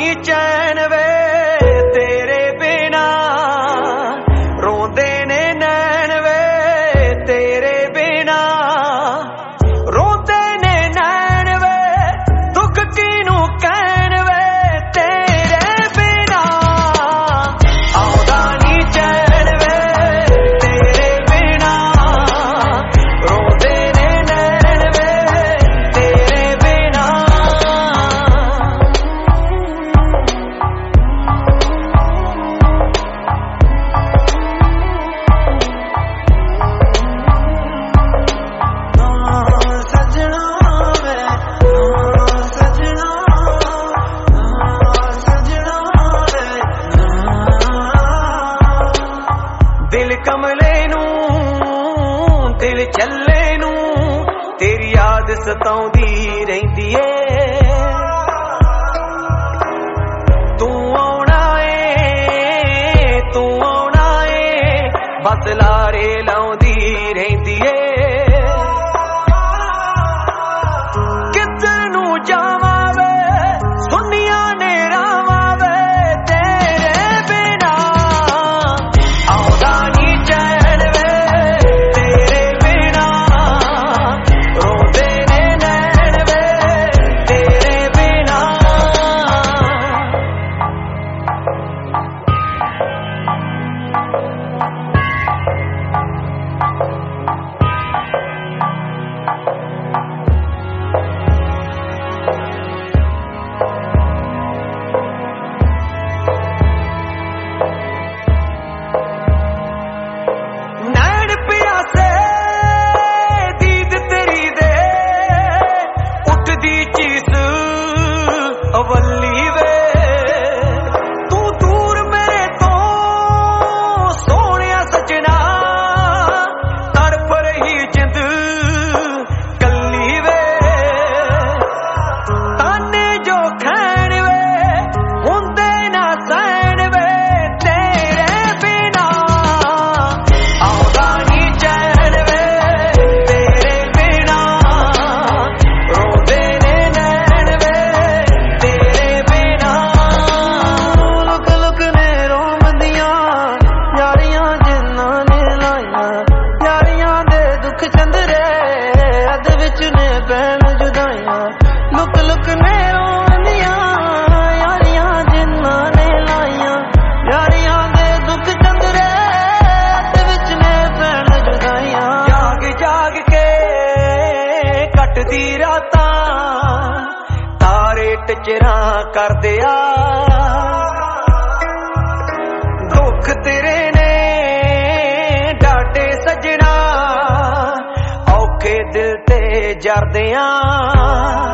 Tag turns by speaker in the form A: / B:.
A: नी चैन वे तेरे बिना, रोंदे ने नैन वे तेरे बिना, रोंदे ने नैन वे दुख किनू कहन वे तेरे बिना, आउंदा नी चैन वे तेरे बिना, रोंदे ने नैन वे तेरे बिना। दिल कमले नू दिल चले नू तेरी याद सताउंदी रहिंदी ए, तू आउणा ए बस लारे लाउंदी रहिंदी ए, किधर नू जावां वे सुनिया ने रावां वे तेरे बिना, आउंदा नी चैन वे तेरे बिना, रोंदे ने नैन वे तेरे बिना। नैन प्यासे दीद तेरी दे उठदी चीस अवली वे, तू दूर मेरे तो सोहणिया सजना, तड़फ रही जिंद कल्ली वे, ताने जो खैन वे हुंदे ना सैन वे तेरे बिना, आउंदा नी चैन वे तेरे बिना, रोंदे ने नैन वे तेरे बिना। लुक लुक ने रोंदियां यारियां जिन्नां ने लाइयां, यारियां दे दुख चंदरे अद विच ने पैण जुदाइयां, लुक लुक ने रोंदियां यारियां जिन्नां ने लाइयां, यारियां दे दुख चंदरे अद विच ने पैण जुदाइयां। जाग जाग के कटदी रातां तारे टचरा कर दिया, दुख तेरे ने डाटे सजना, औखे दिल ते जरदियां।